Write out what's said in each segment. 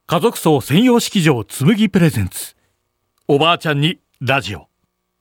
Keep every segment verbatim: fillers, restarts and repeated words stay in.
家族葬専用式場つむぎプレゼンツ、おばあちゃんにラジオ。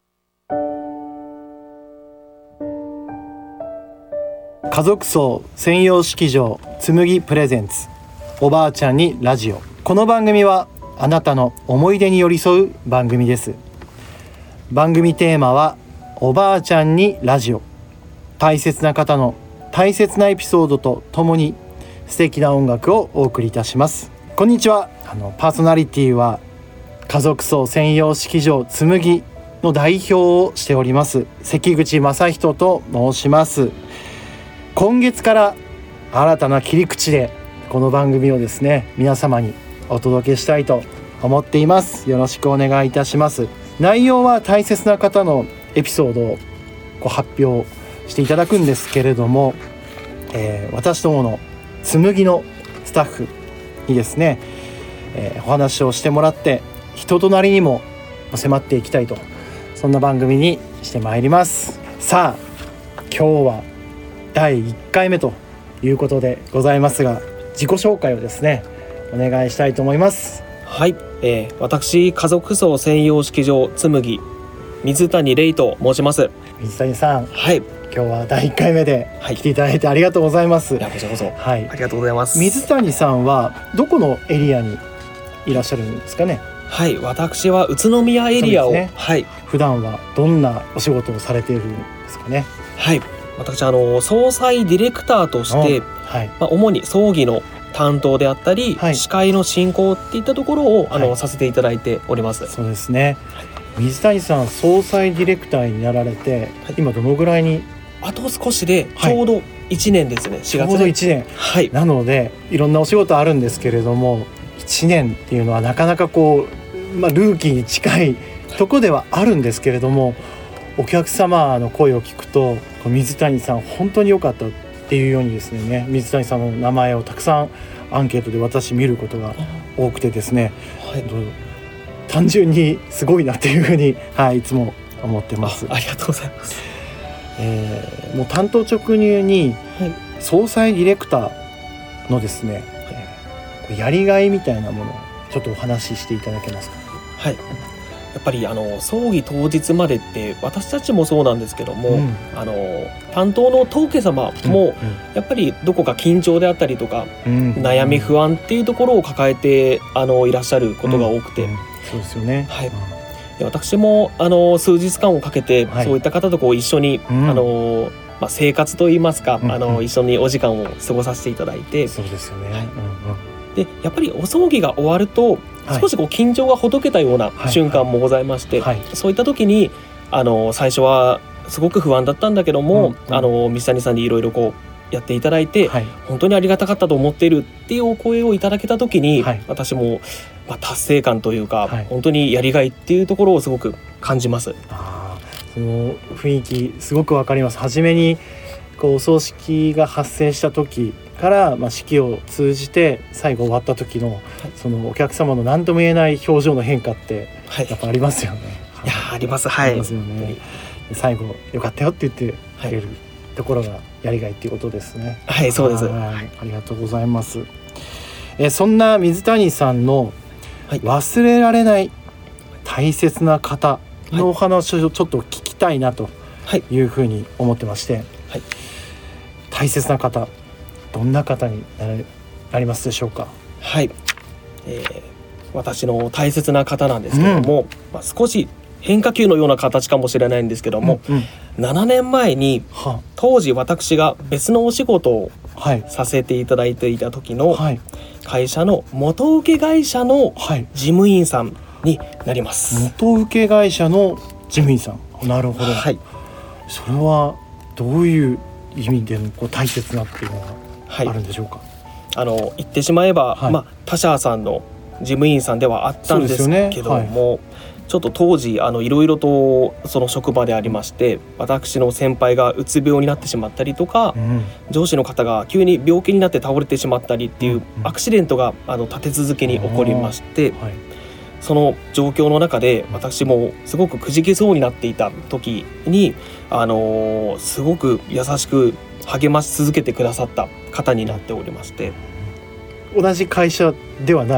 家族葬専用式場つむぎプレゼンツ、おばあちゃんにラジオ。この番組はあなたの思い出に寄り添う番組です。番組テーマはおばあちゃんにラジオ。大切な方の大切なエピソードとともに素敵な音楽をお送りいたします。こんにちは。あのパーソナリティは家族葬専用式場つむぎの代表をしております関口正人と申します。今月から新たな切り口でこの番組をですね、皆様にお届けしたいと思っています。よろしくお願いいたします。内容は大切な方のエピソードをこう発表していただくんですけれども、えー、私どものつむぎのスタッフにですね、えー、お話をしてもらって人となりにも迫っていきたいと、そんな番組にしてまいります。さあ今日はだいいっかいめということでございますが、自己紹介をですねお願いしたいと思います。 はい、えー、私家族葬専用式場つむぎ水谷玲と申します。 水谷さん、 はい、 今日はだいいっかいめで来ていただいてありがとうございます。 いやこちらこそ、 はい、 ありがとうございます。 水谷さんはどこのエリアにいらっしゃるんですかね。 はい、私は宇都宮エリアを、 ね、 はい、 普段はどんなお仕事をされているんですかね。 はい、私あの葬祭ディレクターとして、 はい、 まあ、主に葬儀の担当であったり、はい、司会の進行っていったところをあの、はい、させていただいております。 そうですね、はい、水谷さん葬祭ディレクターになられて、はい、今どのぐらいに。 あと少しでちょうどいちねんですね、はい、しがつでちょうどいちねん、 はい、なのでいろんなお仕事あるんですけれども、いちねんっていうのはなかなかこう、まあ、ルーキーに近いとこではあるんですけれども、お客様の声を聞くと水谷さん本当に良かったっていうようにですね、水谷さんの名前をたくさんアンケートで私見ることが多くてですね、はい、単純にすごいなっていうふうに、はい、いつも思ってます。 あ, ありがとうございます。 えー、もう担当直入に葬祭ディレクターのですね、はい、やりがいみたいなものをちょっとお話ししていただけますか。 はい、やっぱりあの葬儀当日までって私たちもそうなんですけども、うん、あの担当の当家様もやっぱりどこか緊張であったりとか、うん、悩み不安っていうところを抱えてあのいらっしゃることが多くて、うんうん、 そうですよね、 はい、で私もあの数日間をかけて、はい、そういった方とこう一緒に、うん、あのまあ、生活といいますか、うんうん、あの一緒にお時間を過ごさせていただいて。 そうですよね、はい、うんうん、 でやっぱりお葬儀が終わると少しこう緊張がほどけたような瞬間もございまして、はいはいはい、そういった時にあの最初はすごく不安だったんだけども、うんうん、あの水谷さんにいろいろこうやっていただいて、はい、本当にありがたかったと思っているっていうお声をいただけた時に、はい、私も、まあ、達成感というか、はい、本当にやりがいっていうところをすごく感じます。 あ、その雰囲気すごくわかります。初めにこうお葬式が発生した時から、まあ、式を通じて最後終わった時の、はい、そのお客様の何とも言えない表情の変化ってやっぱありますよね。 はい、いやあります、はい、 ありますよね。最後よかったよって言ってくれるところがやりがいっていうことですね。 はい、そうです。 あ、ありがとうございます。えそんな水谷さんの忘れられない大切な方のお話をちょっと聞きたいなというふうに思ってまして、はいはい、大切な方どんな方になりますでしょうか。 はい、えー、私の大切な方なんですけども、うん、まあ、少し変化球のような形かもしれないんですけども、うんうん、ななねんまえに当時私が別のお仕事をさせていただいていた時の会社の元請け会社の事務員さんになります。 元請け会社の事務員さん、なるほど、はい、それはどういう意味でのこう大切なっていうのがあるんでしょうか。はい、 あの言ってしまえば、はい、まあ、他社さんの事務員さんではあったんですけども、ね、はい、ちょっと当時あのいろいろとその職場でありまして、私の先輩がうつ病になってしまったりとか、うん、上司の方が急に病気になって倒れてしまったりっていうアクシデントがあの立て続けに起こりまして、はい、その状況の中で私もすごくくじけそうになっていた時に、あのー、すごく優しく励まし続けてくださった方になっておりまして。 同じ会社ではない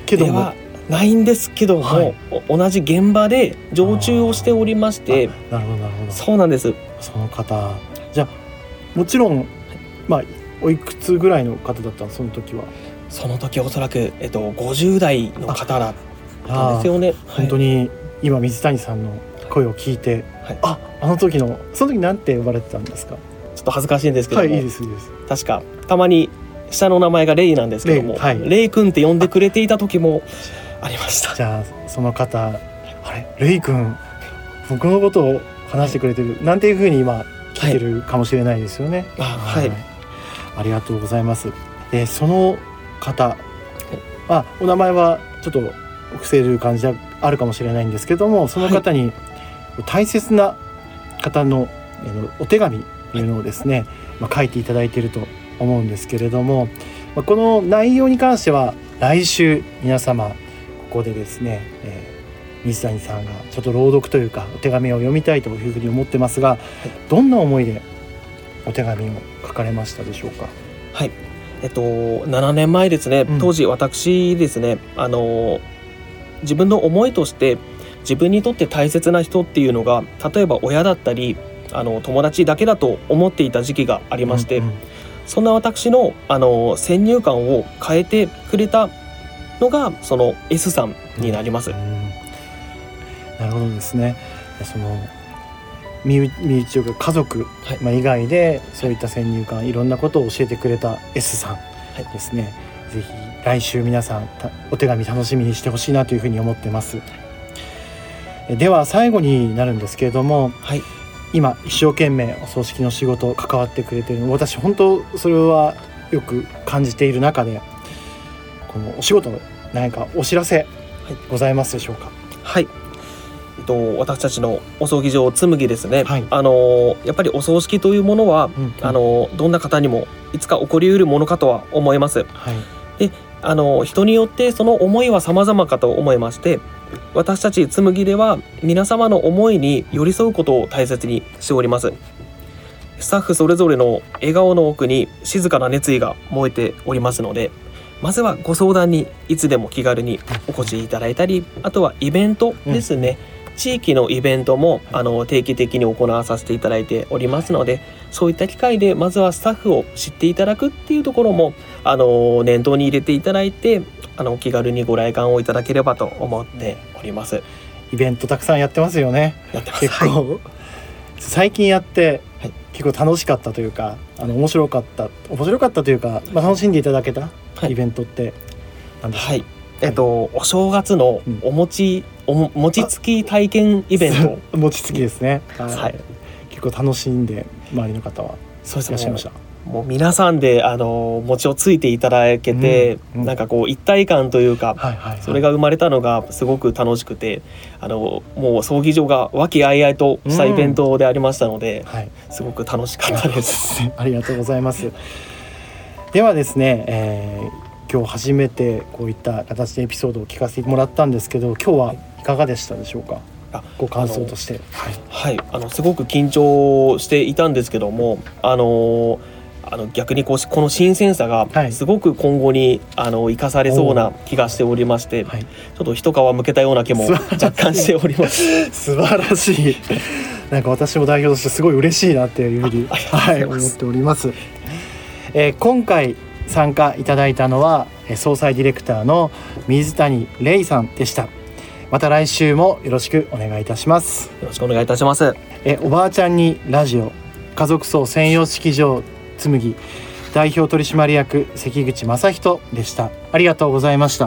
けどもではないんですけども、はい、同じ現場で常駐をしておりまして。 なるほどなるほど。 そうなんです。 その方じゃあもちろん、まあ、おいくつぐらいの方だったのその時は。 その時おそらく、えっと、ごじゅう代の方だったんですよね。 本当に今水谷さんの声を聞いて、はい、ああの時のその時なんて呼ばれてたんですか。 ちょっと恥ずかしいんですけども、 はい、いいですいいです。 確かたまに下の名前がレイなんですけども、レイ、はい、レイ君って呼んでくれていた時もありました。 じゃあその方、あれレイ君僕のことを話してくれてる、はい、なんていう風に今聞いてるかもしれないですよね。 はい、はい、 ありがとうございます。でその方、はい、まあ、お名前はちょっと伏せる感じであるかもしれないんですけども、その方に大切な方のお手紙というのをですね、まあ、書いていただいていると思うんですけれども、まあ、この内容に関しては来週皆様ここでですね、えー、水谷さんがちょっと朗読というかお手紙を読みたいというふうに思ってますが、どんな思いでお手紙を書かれましたでしょうか。 はい、えっと、ななねんまえですね、うん、当時私ですね、あの自分の思いとして自分にとって大切な人っていうのが例えば親だったりあの友達だけだと思っていた時期がありまして、うんうん、そんな私の、あの先入観を変えてくれたのがその S さんになります。うんうん、 なるほどですね。その身内というか家族、はい、まあ、以外でそういった先入観いろんなことを教えてくれた S さんですね、はい、ぜひ来週皆さんお手紙楽しみにしてほしいなというふうに思ってます。では最後になるんですけれども、はい、今一生懸命お葬式の仕事関わってくれているの、私本当それはよく感じている中で、このお仕事何かお知らせございますでしょうか。 はい、えっと、私たちのお葬儀場紬ですね、はい、あのやっぱりお葬式というものは、うんうん、あのどんな方にもいつか起こりうるものかとは思います。はい、であの人によってその思いは様々かと思いまして、私たち紬では皆様の思いに寄り添うことを大切にしております。スタッフそれぞれの笑顔の奥に静かな熱意が燃えておりますので、まずはご相談にいつでも気軽にお越しいただいたり、あとはイベントですね、うん、地域のイベントもあの定期的に行わさせていただいておりますので、そういった機会でまずはスタッフを知っていただくっていうところもあの念頭に入れていただいて、あの気軽にご来館をいただければと思っております。 イベントたくさんやってますよね。 やってます。 結構、はい、最近やって、 はい、 結構楽しかったというか、あの面白かった面白かったというか、まあ、楽しんでいただけた、はい、イベントって何ですか。はい、 えっと、お正月のお餅、うん、お餅つき体験イベントお餅つきですね、はいはい、結構楽しんで周りの方はそうですいらっしゃいました。 もう皆さんであの餅をついていただけて、うんうん、なんかこう一体感というか、はいはいはい、それが生まれたのがすごく楽しくて、あのもう葬儀場が和気あいあいとしたイベントでありましたので、うんはい、すごく楽しかったですありがとうございます。ではですね、えー、今日初めてこういった形でエピソードを聞かせてもらったんですけど、今日はいかがでしたでしょうか。あご感想として。 はい、はい、あのすごく緊張していたんですけども、あのあの逆にこうこの新鮮さがすごく今後に、はい、あの生かされそうな気がしておりまして、はい、ちょっと一皮むけたような気も若干しております素晴らしいなんか私も代表としてすごい嬉しいなっていうふうに、はい、思っております。えー、今回参加いただいたのは総裁ディレクターの水谷玲さんでした。また来週もよろしくお願いいたします。 よろしくお願いいたします。 えおばあちゃんにラジオ家族葬専用式場紬代表取締役関口正人でした。ありがとうございました。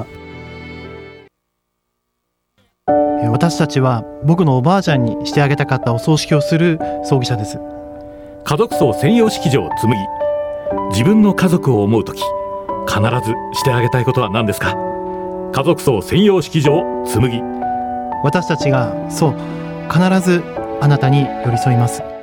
私たちは僕のおばあちゃんにしてあげたかったお葬式をする葬儀社です。 家族葬専用式場紬、自分の家族を思うとき必ずしてあげたいことは何ですか。家族葬専用式場紬、 私たちがそう必ずあなたに寄り添います。